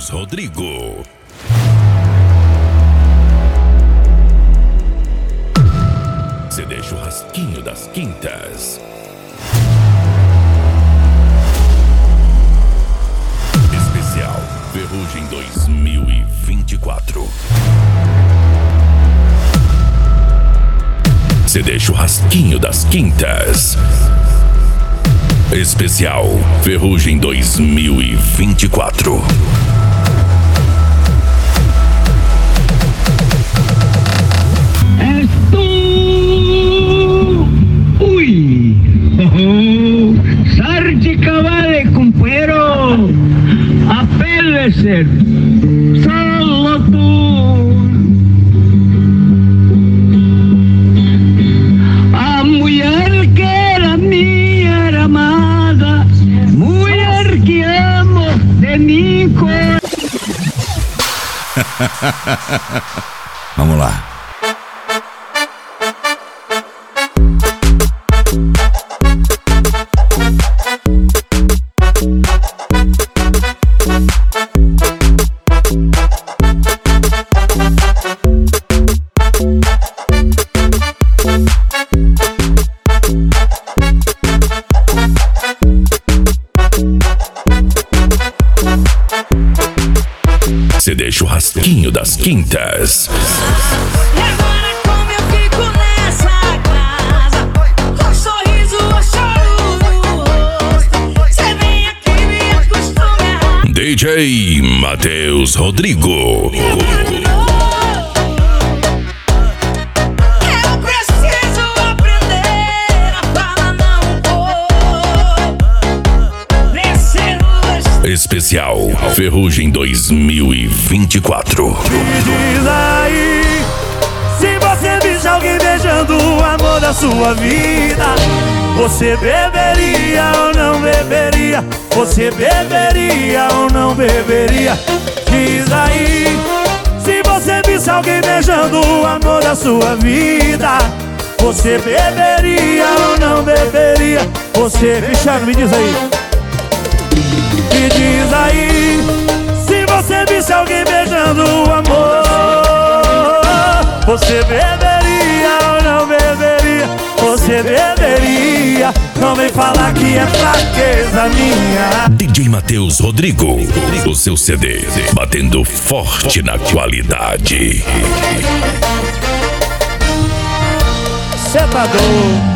Matheus Rodrigo. CD Churrasquinho das Quintas. Especial Ferrugem 2024. CD Churrasquinho das Quintas. Especial Ferrugem 2024. Sardi cavale cumpero, apélese, solo tú. A mulher que era minha era amada, mulher que amo de mim. Vamos lá. CD Churrasquinho das Quintas. E agora como eu fico nessa casa, com sorriso ou choro no rosto, cê vem aqui e me acostuma. DJ Matheus Rodrigo. Eu preciso aprender a falar não vou. Especial Ferrugem 2024. Me diz aí, se você visse alguém beijando o amor da sua vida, você beberia ou não beberia? Você beberia ou não beberia? Diz aí, se você visse alguém beijando o amor da sua vida, você beberia ou não beberia? Você, Cristiano, me diz aí. Me diz aí, se você visse alguém beijando o amor, você beberia ou não beberia? Você beberia, não vem falar que é fraqueza minha. DJ Matheus Rodrigo, o seu CD batendo forte na qualidade. Cê tá doido?